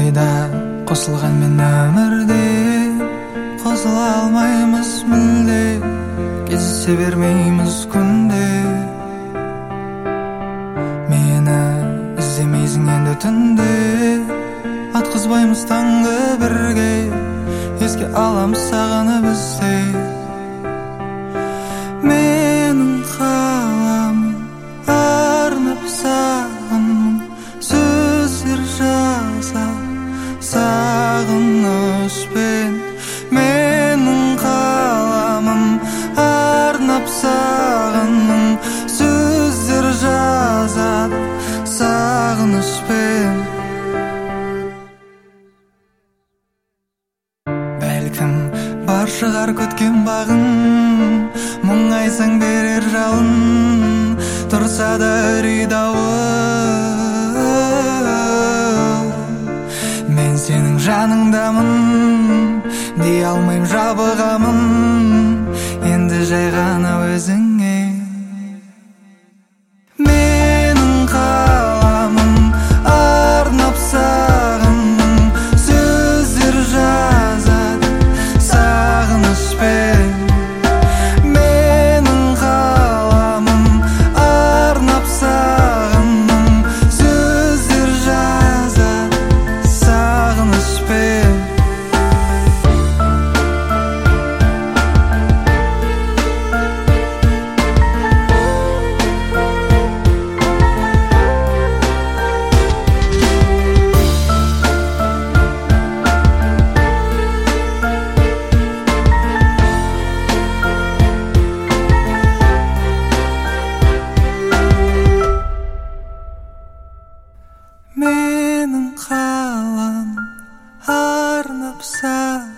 алайда қосылған мен өмірде қосыла алмаймыз мүлде, кездесе бермейміз күнде. Мені іздемейсің енді түнде, атқызбаймыз таңғы бірге, еске аламыз сағынып бізде. Менің қаламым арнап саған сөздер жаза сағынышпен. Менің қаламым арнап саған сөздер жазады сағынышпен. Бәлкім бар шығар күткен бағын, мұңайсаң берер жалын, тұрса да үрей дауыл. Мен сенің жаныңдамын, дей алмайым жабығамын, енді жай ғана өзіңе. Менің қаламым арнап саған сөздер жазады сағынышпен. Менің қаламым арнап саған сөздер жазады сағынышпен. Менің қалам арнап саған